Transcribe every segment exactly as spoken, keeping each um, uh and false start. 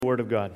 Word of God.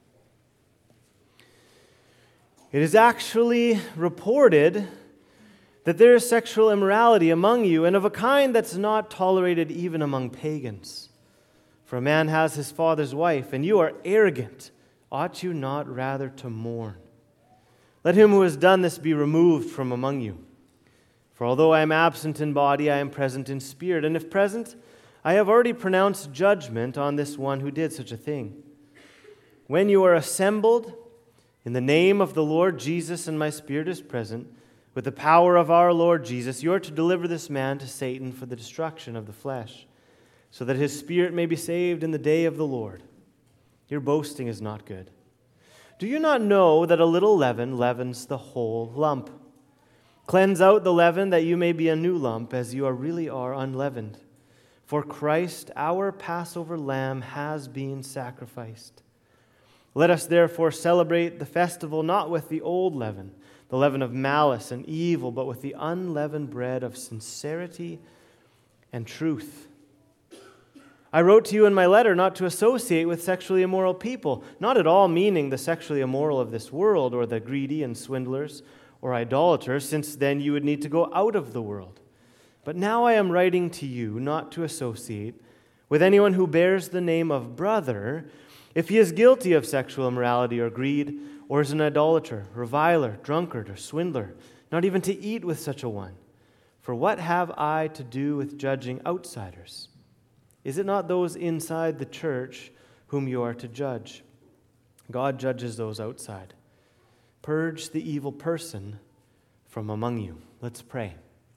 It is actually reported that there is sexual immorality among you, and of a kind that's not tolerated even among pagans. For a man has his father's wife, and you are arrogant. Ought you not rather to mourn? Let him who has done this be removed from among you. For although I am absent in body, I am present in spirit, and if present, I have already pronounced judgment on this one who did such a thing. When you are assembled in the name of the Lord Jesus, and my spirit is present, with the power of our Lord Jesus, you are to deliver this man to Satan for the destruction of the flesh, so that his spirit may be saved in the day of the Lord. Your boasting is not good. Do you not know that a little leaven leavens the whole lump? Cleanse out the leaven, that you may be a new lump, as you are really are unleavened. For Christ, our Passover lamb, has been sacrificed. Let us therefore celebrate the festival not with the old leaven, the leaven of malice and evil, but with the unleavened bread of sincerity and truth. I wrote to you in my letter not to associate with sexually immoral people, not at all meaning the sexually immoral of this world, or the greedy and swindlers, or idolaters, since then you would need to go out of the world. But now I am writing to you not to associate with anyone who bears the name of brother, if he is guilty of sexual immorality or greed, or is an idolater, reviler, drunkard, or swindler, not even to eat with such a one. For what have I to do with judging outsiders? Is it not those inside the church whom you are to judge? God judges those outside. Purge the evil person from among you. Let's pray.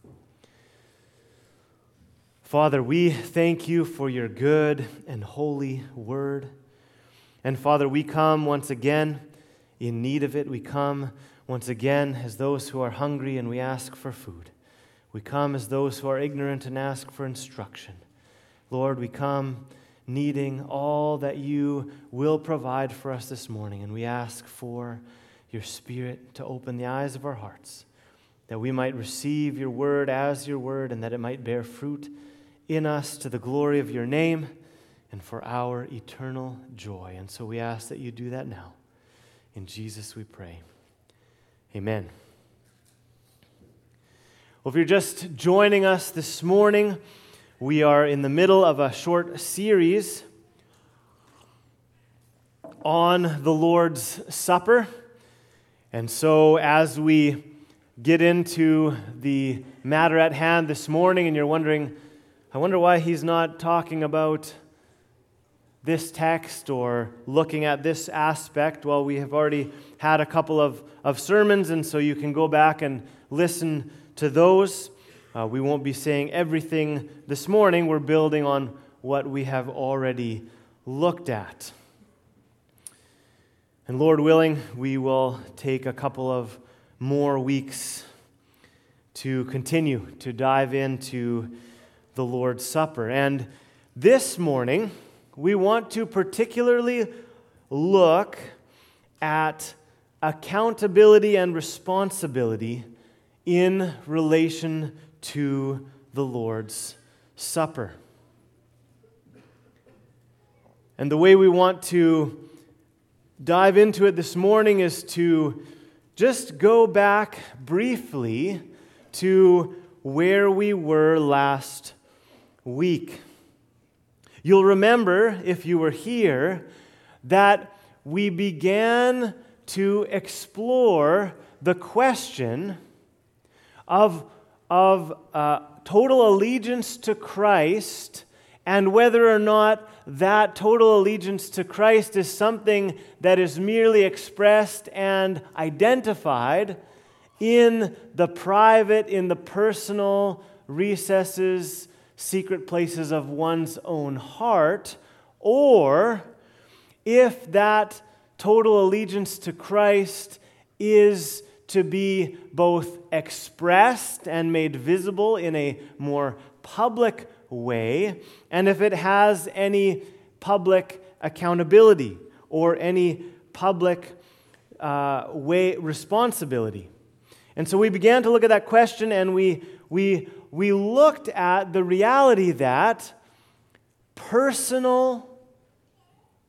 Father, we thank you for your good and holy word. And Father, we come once again in need of it. We come once again as those who are hungry and we ask for food. We come as those who are ignorant and ask for instruction. Lord, we come needing all that you will provide for us this morning, and we ask for your Spirit to open the eyes of our hearts, that we might receive your word as your word, and that it might bear fruit in us to the glory of your name and for our eternal joy. And so we ask that you do that now. In Jesus we pray. Amen. Well, if you're just joining us this morning, we are in the middle of a short series on the Lord's Supper. And so as we get into the matter at hand this morning, and you're wondering, I wonder why he's not talking about this text or looking at this aspect. Well, we have already had a couple of, of sermons, and so you can go back and listen to those. Uh, we won't be saying everything this morning. We're building on what we have already looked at. And Lord willing, we will take a couple of more weeks to continue to dive into the Lord's Supper. And this morning, we want to particularly look at accountability and responsibility in relation to the Lord's Supper. And the way we want to dive into it this morning is to just go back briefly to where we were last week. You'll remember, if you were here, that we began to explore the question of, of uh, total allegiance to Christ, and whether or not that total allegiance to Christ is something that is merely expressed and identified in the private, in the personal recesses, secret places of one's own heart, or if that total allegiance to Christ is to be both expressed and made visible in a more public way, and if it has any public accountability or any public uh, way responsibility. And so we began to look at that question, and we we we looked at the reality that personal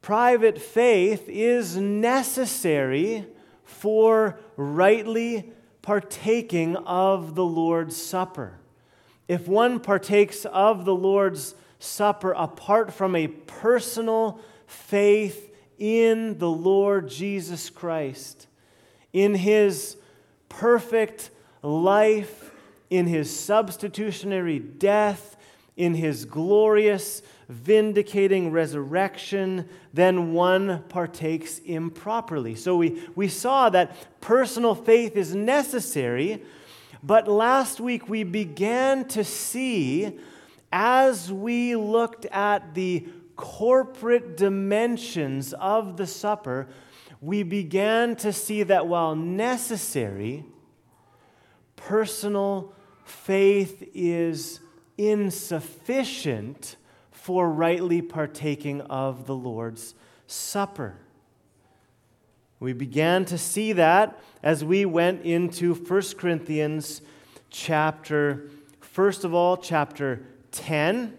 private faith is necessary for rightly partaking of the Lord's Supper. If one partakes of the Lord's Supper apart from a personal faith in the Lord Jesus Christ, in His perfect life, in His substitutionary death, in His glorious vindicating resurrection, then one partakes improperly. So we, we saw that personal faith is necessary, but last week we began to see, as we looked at the corporate dimensions of the supper, we began to see that while necessary, personal faith is insufficient for rightly partaking of the Lord's Supper. We began to see that as we went into First Corinthians chapter, first of all, chapter ten.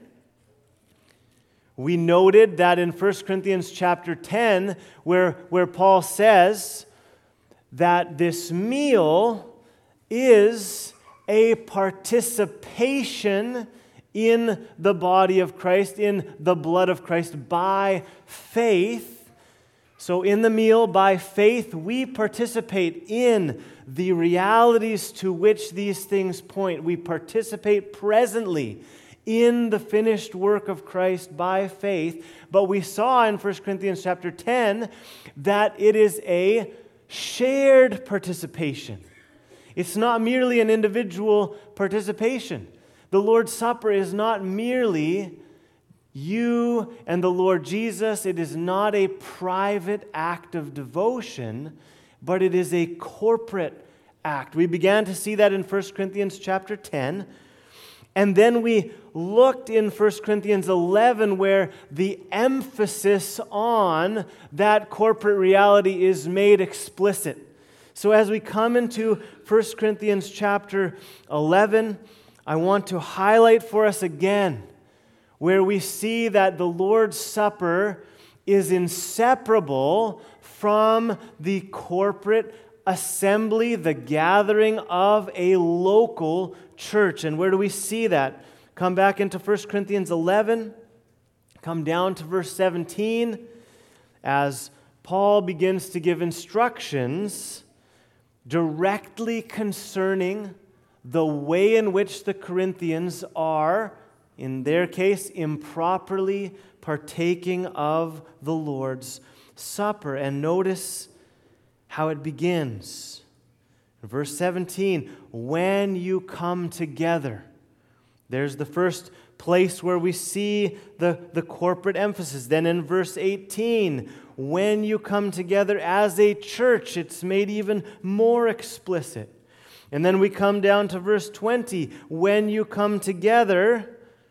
We noted that in First Corinthians chapter ten, where, where Paul says that this meal is a participation in the body of Christ, in the blood of Christ, by faith. So in the meal, by faith, we participate in the realities to which these things point. We participate presently in the finished work of Christ by faith. But we saw in First Corinthians chapter ten that it is a shared participation. It's not merely an individual participation. The Lord's Supper is not merely you and the Lord Jesus. It is not a private act of devotion, but it is a corporate act. We began to see that in First Corinthians chapter ten. And then we looked in First Corinthians eleven, where the emphasis on that corporate reality is made explicit. So as we come into First Corinthians chapter eleven, I want to highlight for us again where we see that the Lord's Supper is inseparable from the corporate assembly, the gathering of a local church. And where do we see that? Come back into First Corinthians eleven, come down to verse seventeen, as Paul begins to give instructions directly concerning the way in which the Corinthians are, in their case, improperly partaking of the Lord's Supper. And notice how it begins. Verse seventeen, when you come together. There's the first place where we see the, the corporate emphasis. Then in verse eighteen, when you come together as a church, it's made even more explicit. And then we come down to verse twenty, when you come together.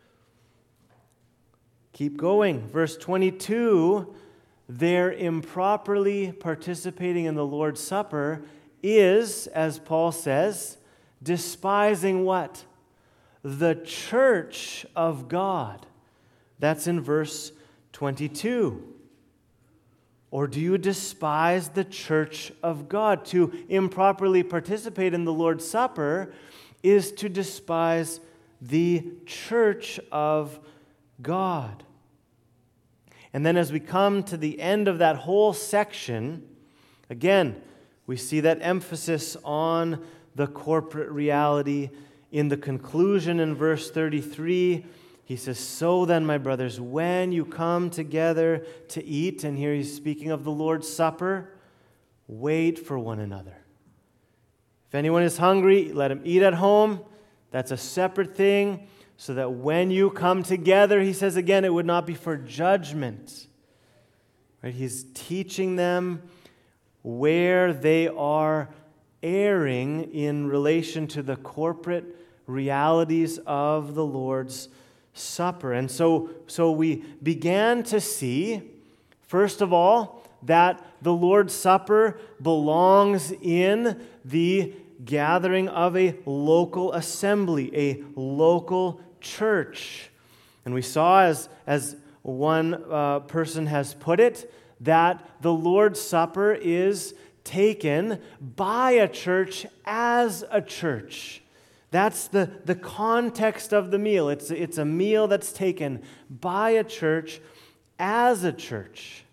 Keep going. Verse twenty-two, they're improperly participating in the Lord's Supper is, as Paul says, despising what? The church of God. That's in verse twenty-two. Or do you despise the church of God? To improperly participate in the Lord's Supper is to despise the church of God. And then as we come to the end of that whole section, again, we see that emphasis on the corporate reality. In the conclusion in verse thirty-three, he says, so then, my brothers, when you come together to eat, and here he's speaking of the Lord's Supper, wait for one another. If anyone is hungry, let him eat at home. That's a separate thing, so that when you come together, he says again, it would not be for judgment. Right? He's teaching them where they are erring in relation to the corporate realities of the Lord's Supper. And so, so we began to see, first of all, that the Lord's Supper belongs in the gathering of a local assembly, a local church. And we saw as, as one uh, person has put it, that the Lord's Supper is taken by a church as a church. That's the, the context of the meal. It's, it's a meal that's taken by a church as a church.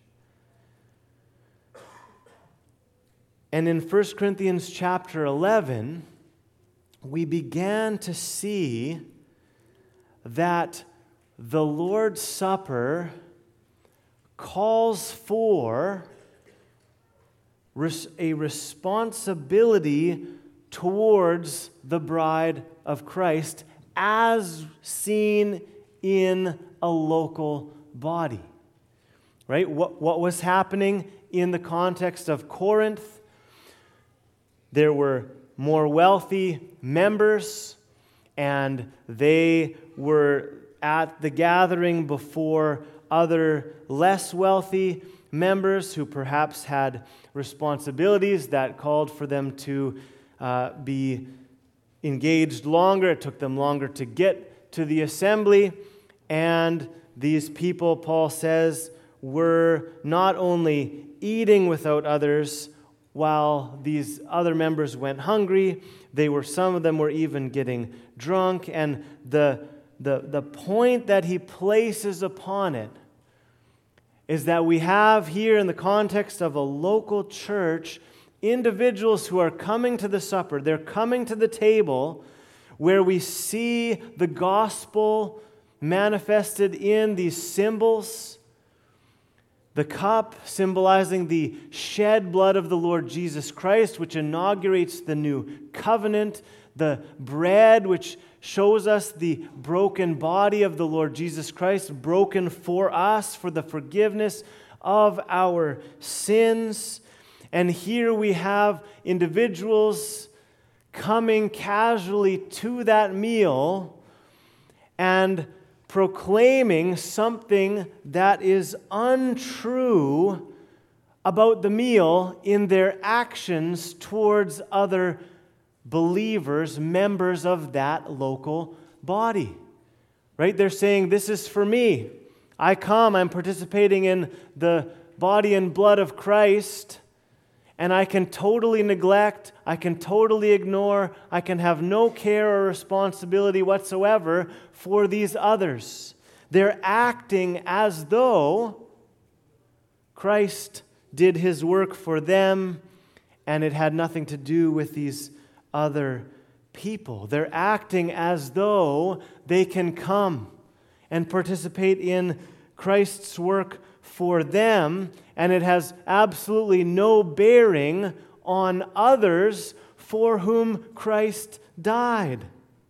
And in First Corinthians chapter eleven, we began to see that the Lord's Supper calls for a responsibility towards the bride of Christ as seen in a local body. Right? What, what was happening in the context of Corinth? There were more wealthy members, and they were at the gathering before other less wealthy members who perhaps had responsibilities that called for them to uh, be engaged longer. It took them longer to get to the assembly. And these people, Paul says, were not only eating without others while these other members went hungry, they were, some of them were even getting drunk. And the, the, the point that he places upon it is that we have here, in the context of a local church, individuals who are coming to the supper. They're coming to the table where we see the gospel manifested in these symbols. The cup symbolizing the shed blood of the Lord Jesus Christ, which inaugurates the new covenant. The bread, which shows us the broken body of the Lord Jesus Christ, broken for us for the forgiveness of our sins. And here we have individuals coming casually to that meal and proclaiming something that is untrue about the meal in their actions towards other believers, members of that local body. Right? They're saying, this is for me. I come, I'm participating in the body and blood of Christ, and I can totally neglect, I can totally ignore, I can have no care or responsibility whatsoever for these others. They're acting as though Christ did his work for them, and it had nothing to do with these other people. They're acting as though they can come and participate in Christ's work for them, and it has absolutely no bearing on others for whom Christ died.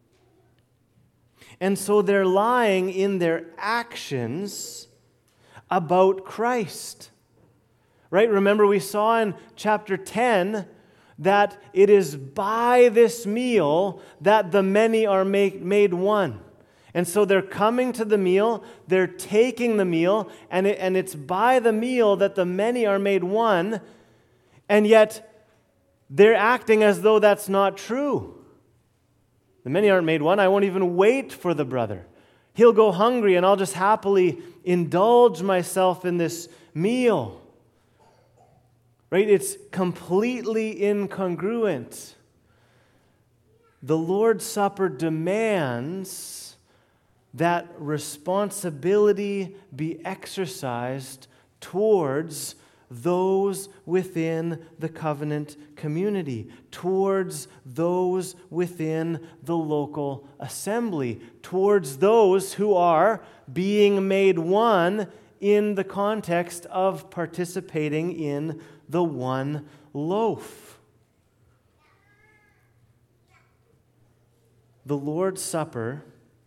And so they're lying in their actions about Christ. Right? Remember, we saw in chapter ten that it is by this meal that the many are make, made one. And so they're coming to the meal, they're taking the meal, and, it, and it's by the meal that the many are made one, and yet they're acting as though that's not true. The many aren't made one. I won't even wait for the brother. He'll go hungry, and I'll just happily indulge myself in this meal. Right? It's completely incongruent. The Lord's Supper demands that responsibility be exercised towards those within the covenant community, towards those within the local assembly, towards those who are being made one in the context of participating in the one loaf. The Lord's Supper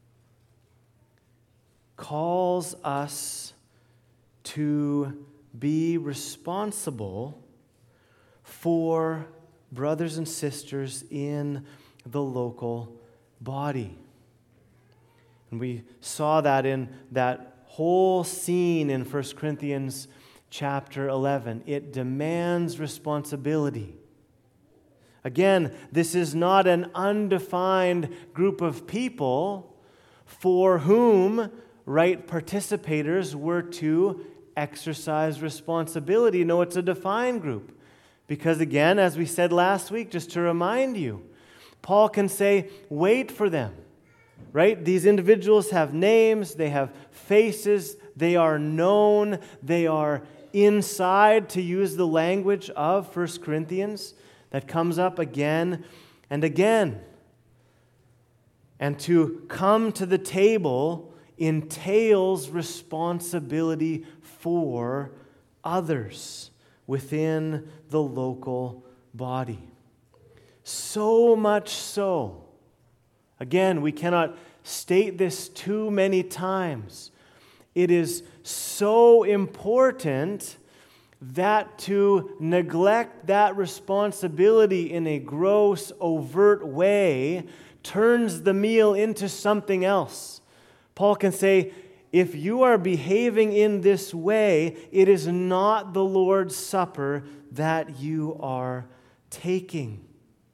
calls us to be responsible for brothers and sisters in the local body. And we saw that in that whole scene in First Corinthians chapter eleven. It demands responsibility. Again, this is not an undefined group of people for whom right participators were to exercise responsibility. No, it's a defined group. Because again, as we said last week, just to remind you, Paul can say, wait for them. Right? These individuals have names, they have faces, they are known, they are inside, to use the language of First Corinthians that comes up again and again. And to come to the table entails responsibility for others within the local body. So much so, again, we cannot state this too many times. It is so important that to neglect that responsibility in a gross, overt way turns the meal into something else. Paul can say, if you are behaving in this way, it is not the Lord's Supper that you are taking.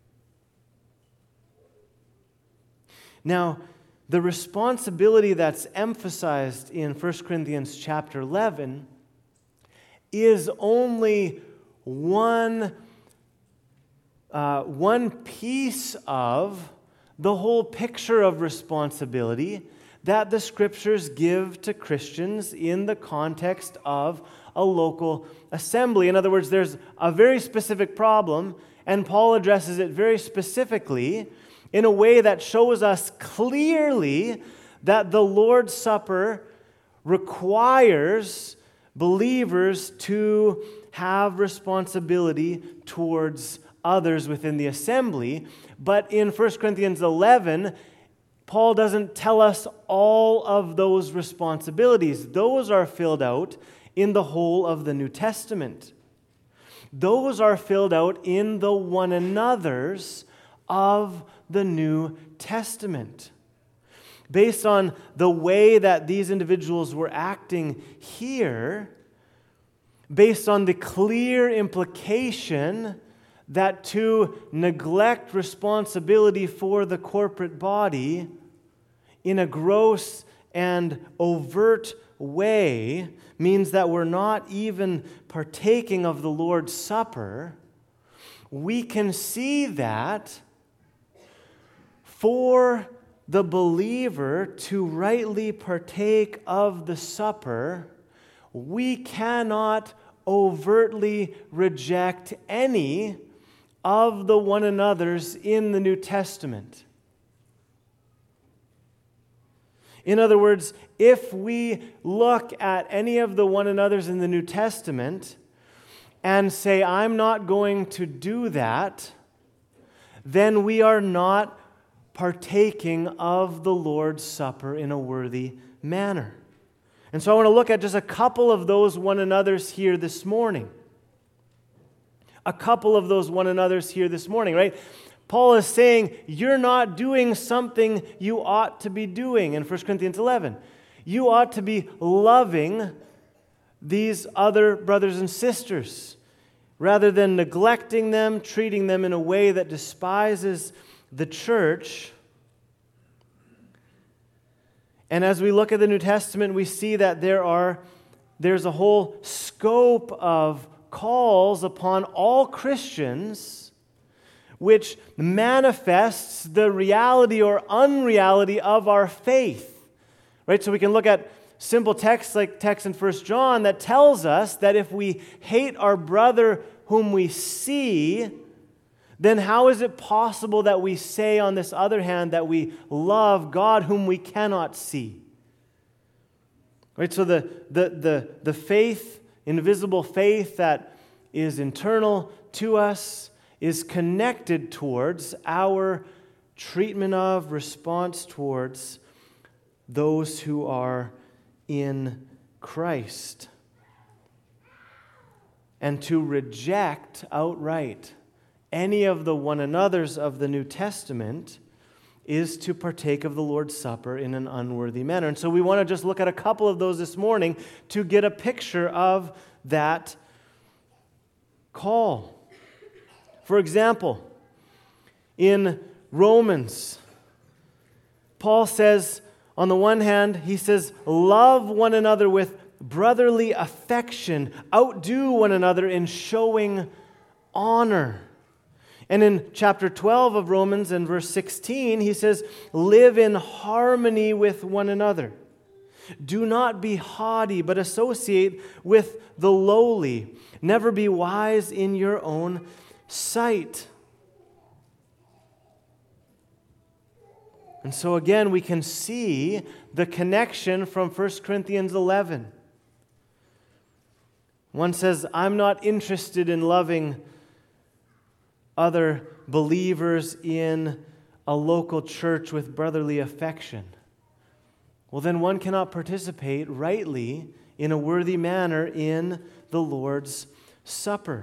Now, the responsibility that's emphasized in First Corinthians chapter eleven is only one, uh, one piece of the whole picture of responsibility that the Scriptures give to Christians in the context of a local assembly. In other words, there's a very specific problem, and Paul addresses it very specifically in a way that shows us clearly that the Lord's Supper requires believers to have responsibility towards others within the assembly. But in First Corinthians eleven, Paul doesn't tell us all of those responsibilities. Those are filled out in the whole of the New Testament. Those are filled out in the one another's of the New Testament. Based on the way that these individuals were acting here, based on the clear implication that to neglect responsibility for the corporate body in a gross and overt way means that we're not even partaking of the Lord's Supper, we can see that for the believer to rightly partake of the supper, we cannot overtly reject any of the one another's in the New Testament. In other words, if we look at any of the one another's in the New Testament and say, I'm not going to do that, then we are not partaking of the Lord's Supper in a worthy manner. And so I want to look at just a couple of those one another's here this morning. A couple of those one another's here this morning, right? Paul is saying, you're not doing something you ought to be doing in First Corinthians eleven. You ought to be loving these other brothers and sisters rather than neglecting them, treating them in a way that despises the church. And as we look at the New Testament, we see that there are there's a whole scope of calls upon all Christians which manifests the reality or unreality of our faith. Right? So we can look at simple texts like text in First John that tells us that if we hate our brother whom we see, then how is it possible that we say, on this other hand, that we love God whom we cannot see? Right? So the, the, the, the faith, invisible faith that is internal to us is connected towards our treatment of, response towards those who are in Christ. And to reject outright any of the one another's of the New Testament is to partake of the Lord's Supper in an unworthy manner. And so we want to just look at a couple of those this morning to get a picture of that call. For example, in Romans, Paul says On the one hand, he says, love one another with brotherly affection, outdo one another in showing honor. And in chapter twelve of Romans and verse sixteen, he says, live in harmony with one another. Do not be haughty, but associate with the lowly. Never be wise in your own sight. And so again, we can see the connection from First Corinthians eleven. One says, I'm not interested in loving other believers in a local church with brotherly affection. Well, then one cannot participate rightly in a worthy manner in the Lord's Supper.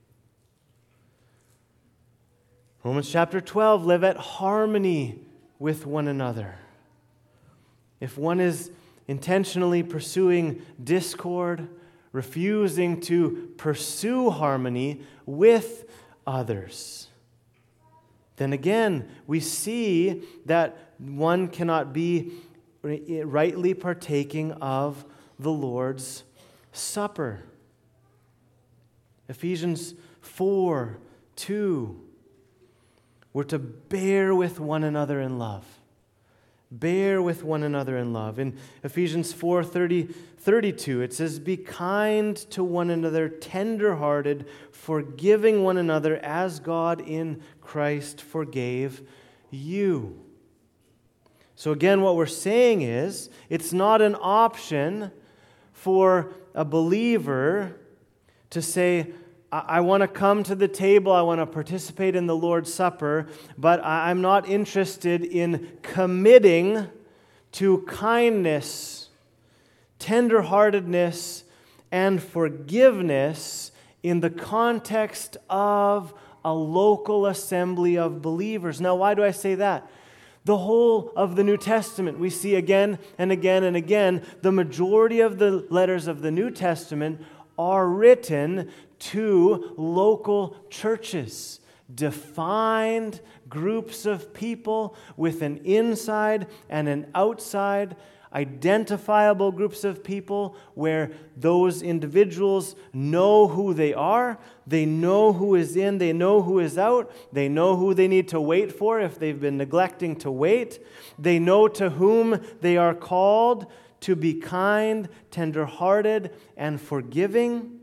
Romans chapter twelve, live at harmony with one another. If one is intentionally pursuing discord, refusing to pursue harmony with others, then again, we see that one cannot be rightly partaking of the Lord's Supper. Ephesians four two, we're to bear with one another in love. Bear with one another in love. In Ephesians four thirty, thirty-two, it says, be kind to one another, tender-hearted, forgiving one another as God in Christ forgave you. So again, what we're saying is, it's not an option for a believer to say, I, I want to come to the table, I want to participate in the Lord's Supper, but I, I'm not interested in committing to kindness, tenderheartedness, and forgiveness in the context of a local assembly of believers. Now, why do I say that? The whole of the New Testament, we see again and again and again, the majority of the letters of the New Testament are written to local churches, defined groups of people with an inside and an outside, identifiable groups of people where those individuals know who they are, they know who is in, they know who is out, they know who they need to wait for if they've been neglecting to wait, they know to whom they are called to be kind, tender-hearted, and forgiving.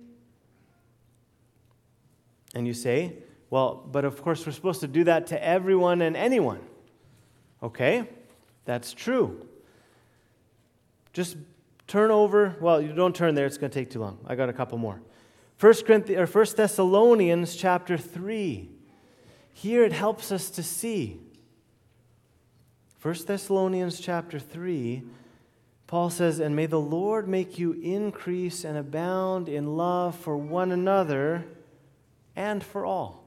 And you say, well, but of course we're supposed to do that to everyone and anyone. Okay, that's true. Just turn over, well, you don't turn there, it's going to take too long. I got a couple more. First Corinthians, or First Thessalonians chapter three. Here it helps us to see. First Thessalonians chapter three, Paul says, and may the Lord make you increase and abound in love for one another and for all,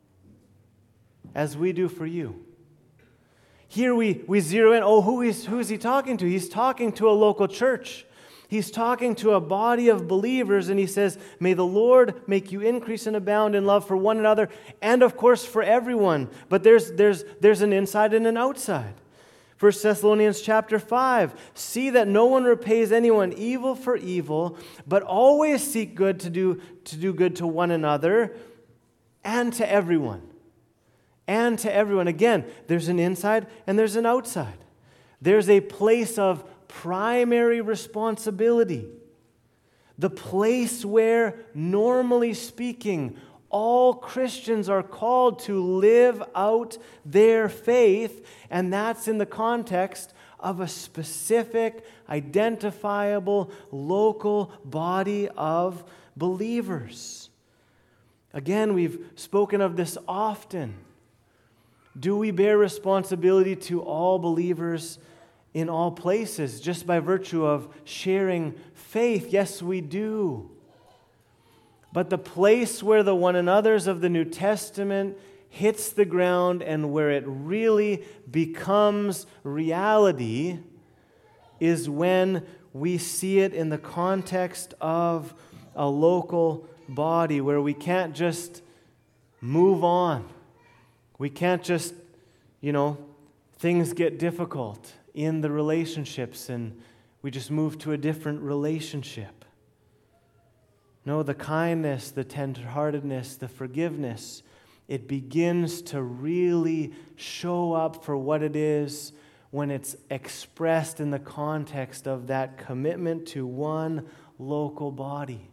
as we do for you. Here we, we zero in, oh, who is, who is he talking to? He's talking to a local church. He's talking to a body of believers, and he says, may the Lord make you increase and abound in love for one another, and of course for everyone. But there's, there's, there's an inside and an outside. First Thessalonians chapter five, see that no one repays anyone evil for evil, but always seek good to do, to do good to one another and to everyone. And to everyone. Again, there's an inside and there's an outside. There's a place of primary responsibility. The place where, normally speaking, all Christians are called to live out their faith, and that's in the context of a specific, identifiable, local body of believers. Again, we've spoken of this often. Do we bear responsibility to all believers in all places just by virtue of sharing faith? Yes, we do. But the place where the one another's of the New Testament hits the ground and where it really becomes reality is when we see it in the context of a local body where we can't just move on. We can't just, you know, things get difficult in the relationships and we just move to a different relationship. No, the kindness, the tenderheartedness, the forgiveness, it begins to really show up for what it is when it's expressed in the context of that commitment to one local body.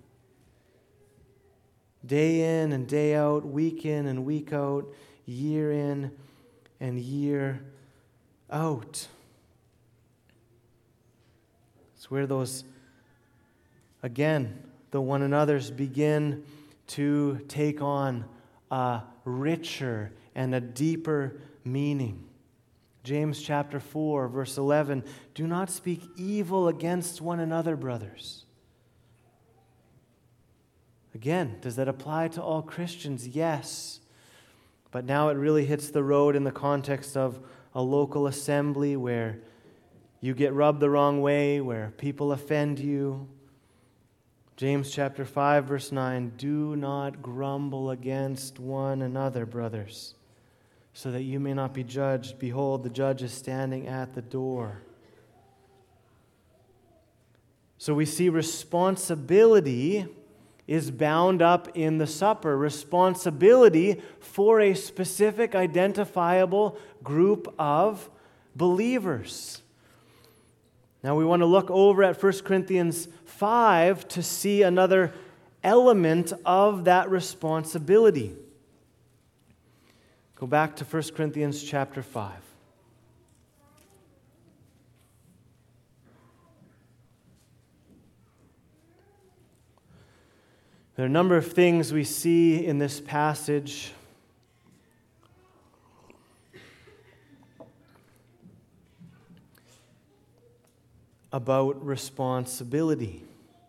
Day in and day out, week in and week out, year in and year out. It's where those, again, the one another's begin to take on a richer and a deeper meaning. James chapter four, verse eleven, do not speak evil against one another, brothers. Again, does that apply to all Christians? Yes. But now it really hits the road in the context of a local assembly where you get rubbed the wrong way, where people offend you. James chapter five, verse nine, do not grumble against one another, brothers, so that you may not be judged. Behold, the judge is standing at the door. So we see responsibility is bound up in the supper. Responsibility for a specific identifiable group of believers. Now we want to look over at First Corinthians five to see another element of that responsibility. Go back to First Corinthians chapter five. There are a number of things we see in this passage about responsibility.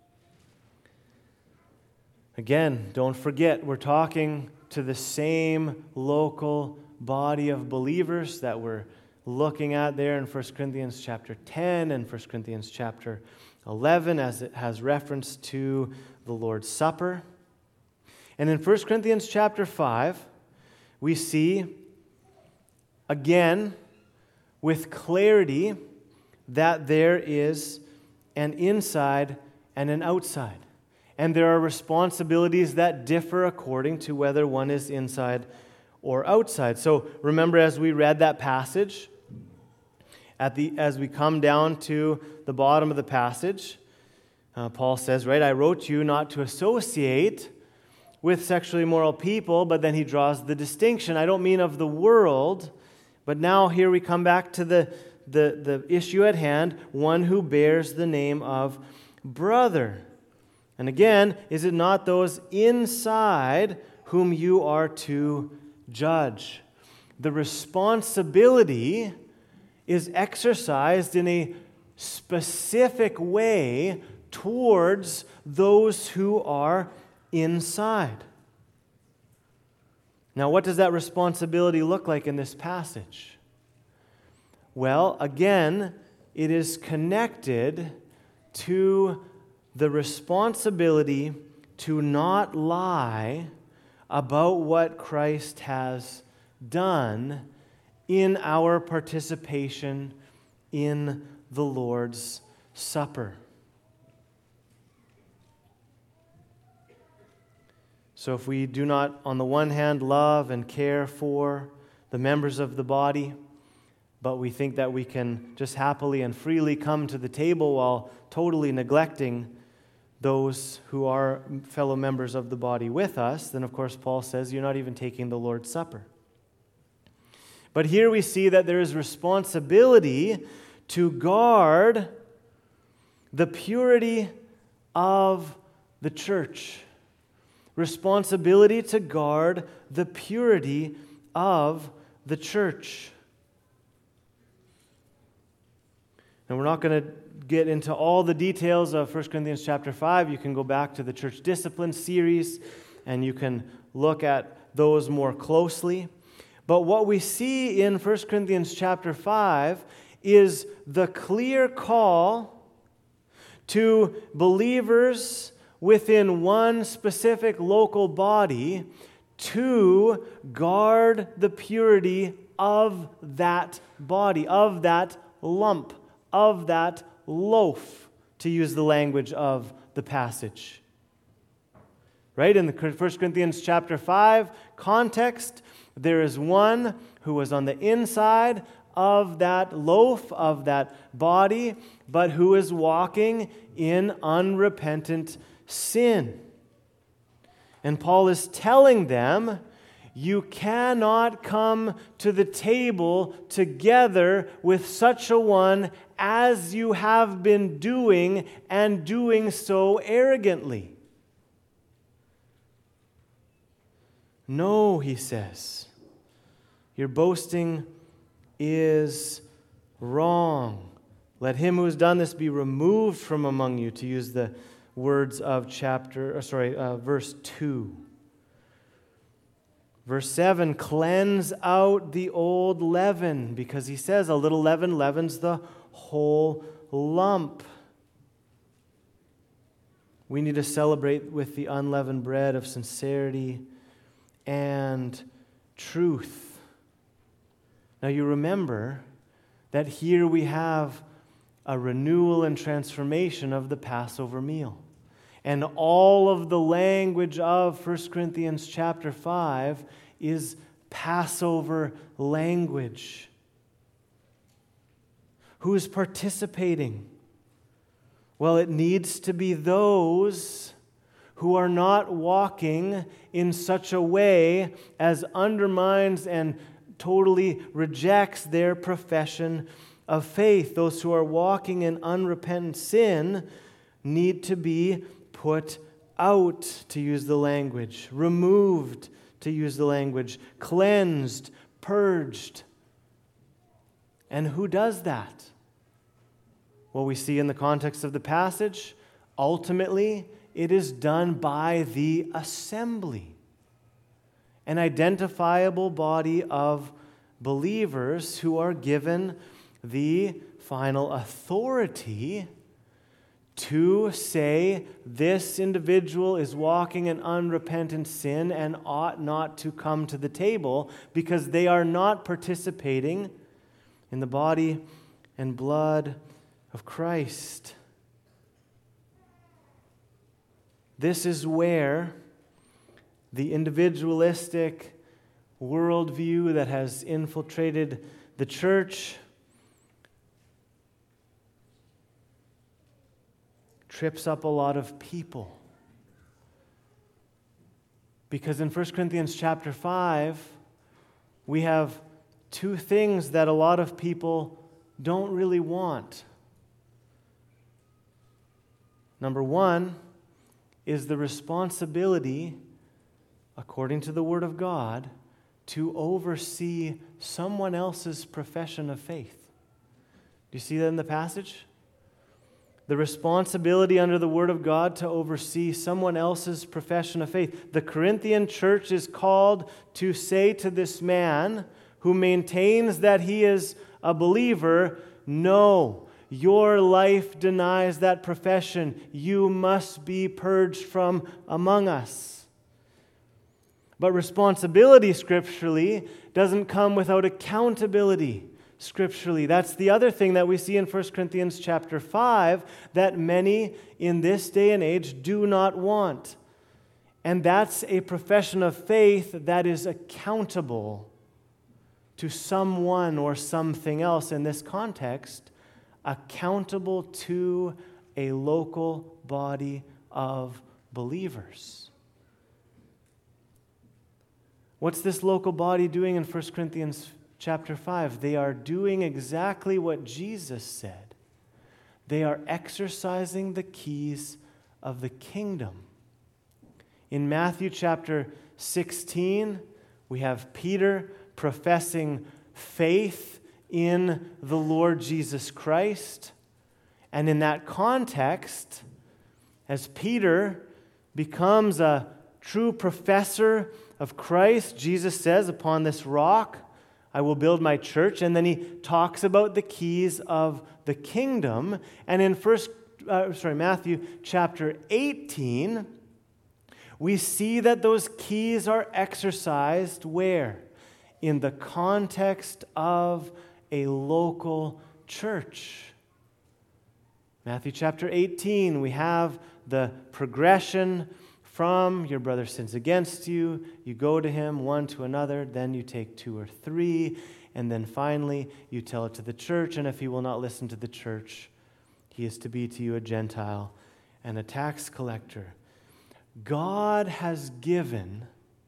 Again, don't forget, we're talking to the same local body of believers that we're looking at there in First Corinthians chapter ten and First Corinthians chapter eleven, as it has reference to the Lord's Supper. And in First Corinthians chapter five, we see, again, with clarity, that there is an inside and an outside. And there are responsibilities that differ according to whether one is inside or outside. So remember, as we read that passage, at the as we come down to the bottom of the passage, uh, Paul says, right, I wrote you not to associate with sexually immoral people, but then he draws the distinction. I don't mean of the world, but now here we come back to the, the, the issue at hand, one who bears the name of brother. And again, is it not those inside whom you are to judge? The responsibility is exercised in a specific way towards those who are inside. Now, what does that responsibility look like in this passage? Well, again, it is connected to the responsibility to not lie about what Christ has done in our participation in the Lord's Supper. So if we do not, on the one hand, love and care for the members of the body, but we think that we can just happily and freely come to the table while totally neglecting those who are fellow members of the body with us, then of course Paul says you're not even taking the Lord's Supper. But here we see that there is responsibility to guard the purity of the church. Responsibility to guard the purity of the church. And we're not going to get into all the details of First Corinthians chapter five. You can go back to the church discipline series and you can look at those more closely. But what we see in First Corinthians chapter five is the clear call to believers within one specific local body to guard the purity of that body, of that lump, of that loaf, to use the language of the passage. Right? In the First Corinthians chapter five context, there is one who was on the inside of that loaf, of that body, but who is walking in unrepentant sin. And Paul is telling them, you cannot come to the table together with such a one as you have been doing, and doing so arrogantly. No, he says, your boasting is wrong. Let him who has done this be removed from among you, to use the words of chapter, or sorry, uh, verse two. Verse seven, cleanse out the old leaven, because he says a little leaven leavens the whole lump. We need to celebrate with the unleavened bread of sincerity and truth. Now you remember that here we have a renewal and transformation of the Passover meal. And all of the language of First Corinthians chapter five is Passover language. Who is participating? Well, it needs to be those who are not walking in such a way as undermines and totally rejects their profession of faith. Those who are walking in unrepentant sin need to be put out, to use the language, removed, to use the language, cleansed, purged. And who does that? Well, we see in the context of the passage, ultimately, it is done by the assembly, an identifiable body of believers who are given the final authority to say this individual is walking in unrepentant sin and ought not to come to the table, because they are not participating in the body and blood of Christ. This is where the individualistic worldview that has infiltrated the church trips up a lot of people. Because in First Corinthians chapter five, we have two things that a lot of people don't really want. Number one is the responsibility, according to the Word of God, to oversee someone else's profession of faith. Do you see that in the passage? The responsibility under the Word of God to oversee someone else's profession of faith. The Corinthian church is called to say to this man who maintains that he is a believer, no, your life denies that profession. You must be purged from among us. But responsibility scripturally doesn't come without accountability scripturally. That's the other thing that we see in First Corinthians chapter five that many in this day and age do not want. And that's a profession of faith that is accountable to someone or something else. In this context, accountable to a local body of believers. What's this local body doing in First Corinthians chapter five? They are doing exactly what Jesus said. They are exercising the keys of the kingdom. In Matthew chapter sixteen, we have Peter professing faith in the Lord Jesus Christ. And in that context, as Peter becomes a true professor of Christ, Jesus says, upon this rock I will build my church. And then he talks about the keys of the kingdom. And in first, uh, sorry, Matthew chapter eighteen, we see that those keys are exercised where? In the context of a local church. Matthew chapter eighteen, we have the progression from your brother sins against you, you go to him, one to another, then you take two or three, and then finally you tell it to the church, and if he will not listen to the church, he is to be to you a Gentile and a tax collector. God has given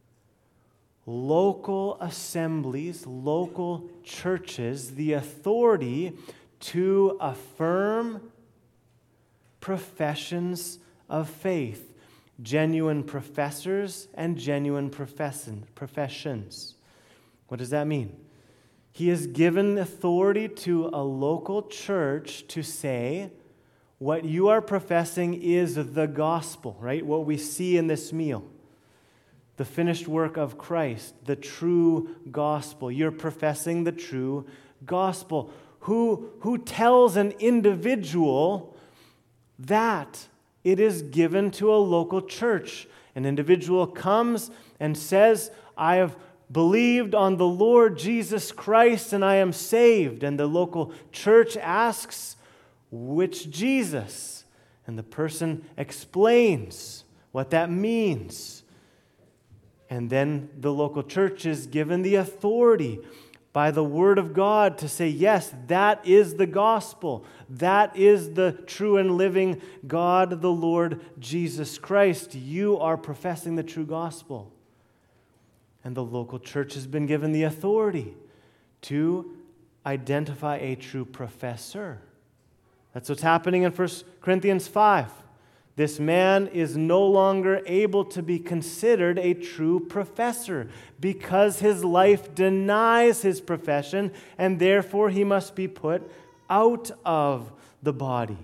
local assemblies, local churches, the authority to affirm professions of faith, genuine professors and genuine profession, professions. What does that mean? He has given authority to a local church to say, what you are professing is the gospel, right? What we see in this meal. The finished work of Christ, the true gospel. You're professing the true gospel. Who, who tells an individual that it is given to a local church? An individual comes and says, I have believed on the Lord Jesus Christ and I am saved. And the local church asks, which Jesus? And the person explains what that means. And then the local church is given the authority by the Word of God to say, yes, that is the gospel. That is the true and living God, the Lord Jesus Christ. You are professing the true gospel. And the local church has been given the authority to identify a true professor. That's what's happening in First Corinthians five. This man is no longer able to be considered a true professor because his life denies his profession, and therefore he must be put out of the body.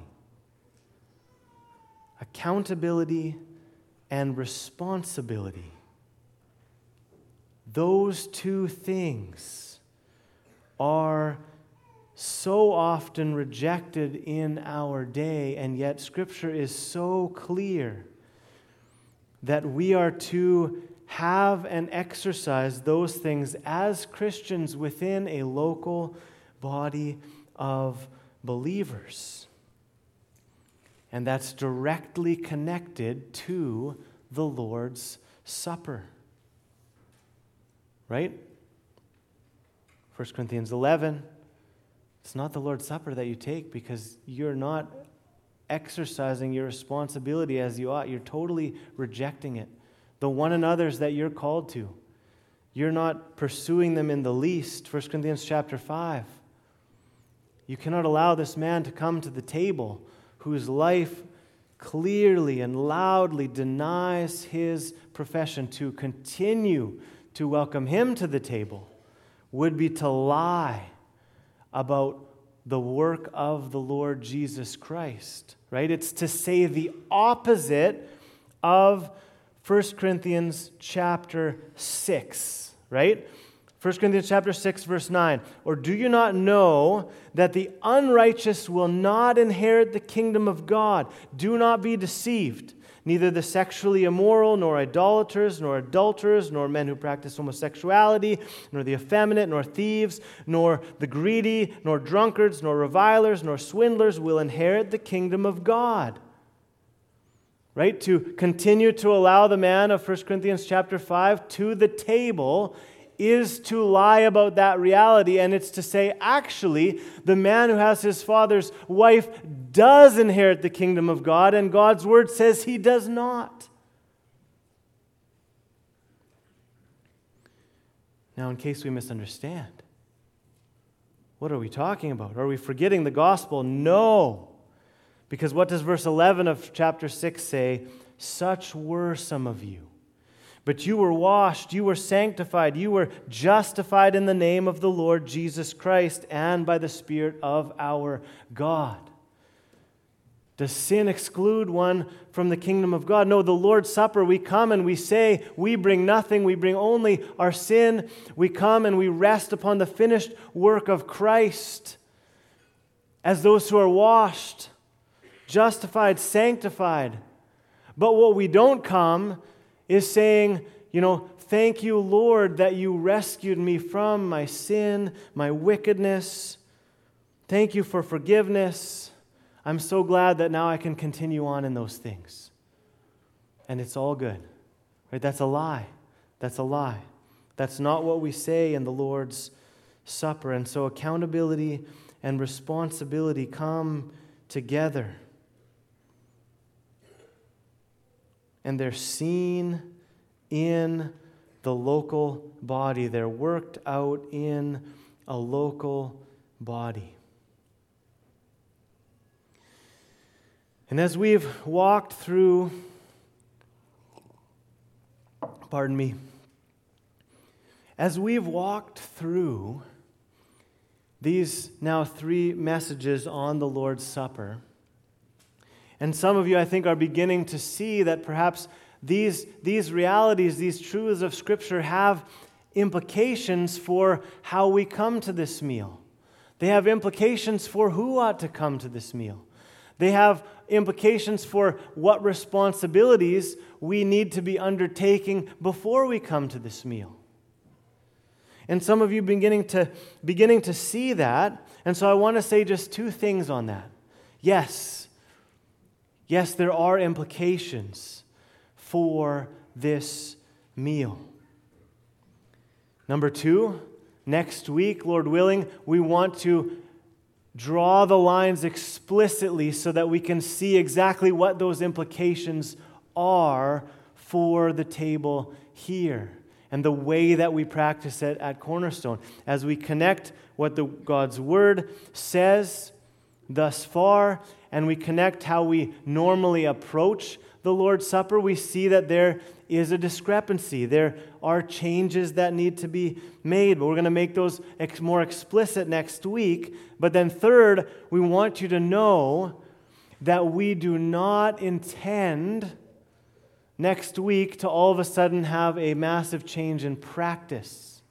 Accountability and responsibility. Those two things are so often rejected in our day, and yet Scripture is so clear that we are to have and exercise those things as Christians within a local body of believers. And that's directly connected to the Lord's Supper. Right? First Corinthians eleven. It's not the Lord's Supper that you take because you're not exercising your responsibility as you ought. You're totally rejecting it. The one another's that you're called to, you're not pursuing them in the least. First Corinthians chapter five. You cannot allow this man to come to the table whose life clearly and loudly denies his profession. To continue to welcome him to the table would be to lie about the work of the Lord Jesus Christ, right? It's to say the opposite of First Corinthians chapter six, right? First Corinthians chapter six, verse nine. Or do you not know that the unrighteous will not inherit the kingdom of God? Do not be deceived. Neither the sexually immoral, nor idolaters, nor adulterers, nor men who practice homosexuality, nor the effeminate, nor thieves, nor the greedy, nor drunkards, nor revilers, nor swindlers will inherit the kingdom of God. Right? To continue to allow the man of First Corinthians chapter five to the table is to lie about that reality, and it's to say, actually, the man who has his father's wife does inherit the kingdom of God, and God's word says he does not. Now, in case we misunderstand, what are we talking about? Are we forgetting the gospel? No. Because what does verse eleven of chapter six say? Such were some of you. But you were washed, you were sanctified, you were justified in the name of the Lord Jesus Christ and by the Spirit of our God. Does sin exclude one from the kingdom of God? No, the Lord's Supper, we come and we say, we bring nothing, we bring only our sin. We come and we rest upon the finished work of Christ as those who are washed, justified, sanctified. But what we don't come is saying, you know, thank you, Lord, that you rescued me from my sin, my wickedness. Thank you for forgiveness. I'm so glad that now I can continue on in those things. And it's all good. Right? That's a lie. That's a lie. That's not what we say in the Lord's Supper. And so accountability and responsibility come together. And they're seen in the local body. They're worked out in a local body. And as we've walked through, pardon me, as we've walked through these now three messages on the Lord's Supper, and some of you, I think, are beginning to see that perhaps these, these realities, these truths of Scripture have implications for how we come to this meal. They have implications for who ought to come to this meal. They have implications for what responsibilities we need to be undertaking before we come to this meal. And some of you beginning to beginning to see that, and so I want to say just two things on that. Yes, yes, there are implications for this meal. Number two, next week, Lord willing, we want to draw the lines explicitly so that we can see exactly what those implications are for the table here and the way that we practice it at Cornerstone. As we connect what the God's Word says thus far, and we connect how we normally approach the Lord's Supper, we see that there is a discrepancy. There are changes that need to be made, but we're going to make those ex- more explicit next week. But then third, we want you to know that we do not intend next week to all of a sudden have a massive change in practice.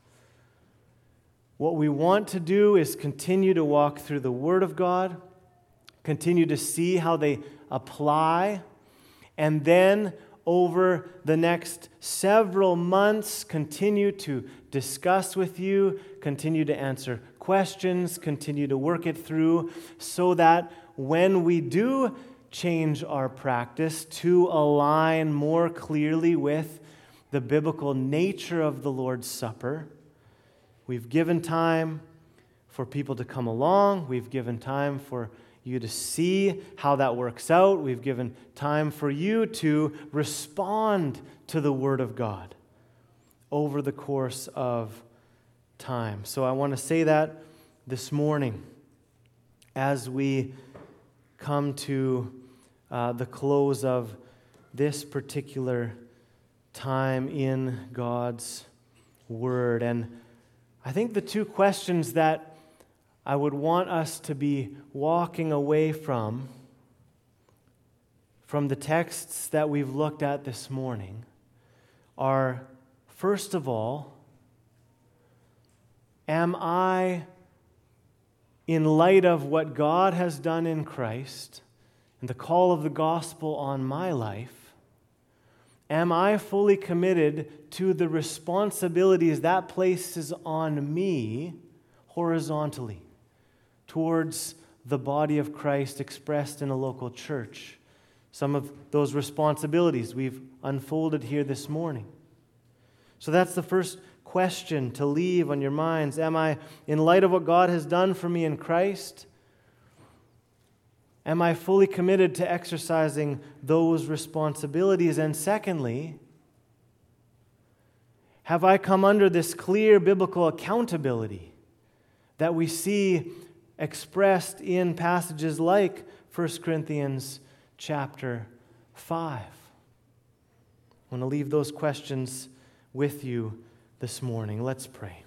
What we want to do is continue to walk through the Word of God, continue to see how they apply, and then over the next several months, continue to discuss with you, continue to answer questions, continue to work it through, so that when we do change our practice to align more clearly with the biblical nature of the Lord's Supper, we've given time for people to come along, we've given time for you to see how that works out. We've given time for you to respond to the Word of God over the course of time. So I want to say that this morning as we come to uh, the close of this particular time in God's Word. And I think the two questions that I would want us to be walking away from, from the texts that we've looked at this morning, are, first of all, am I, in light of what God has done in Christ and the call of the gospel on my life, am I fully committed to the responsibilities that places on me horizontally towards the body of Christ expressed in a local church? Some of those responsibilities we've unfolded here this morning. So that's the first question to leave on your minds. Am I, in light of what God has done for me in Christ, am I fully committed to exercising those responsibilities? And secondly, have I come under this clear biblical accountability that we see expressed in passages like First Corinthians chapter five? I want to leave those questions with you this morning. Let's pray.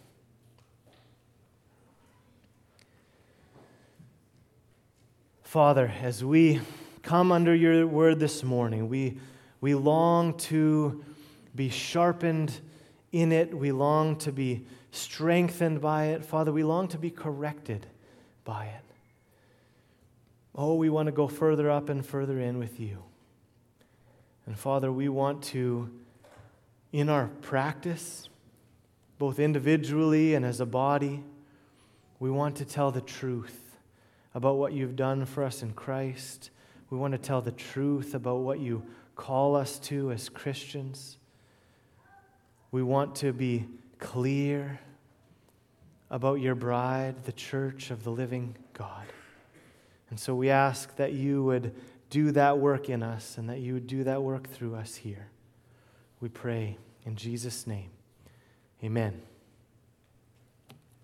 Father, as we come under your word this morning, we, we long to be sharpened in it. We long to be strengthened by it. Father, we long to be corrected by it. Oh, we want to go further up and further in with you. And Father, we want to, in our practice, both individually and as a body, we want to tell the truth about what you've done for us in Christ. We want to tell the truth about what you call us to as Christians. We want to be clear about your bride, the church of the living God. And so we ask that you would do that work in us and that you would do that work through us here. We pray in Jesus' name. Amen.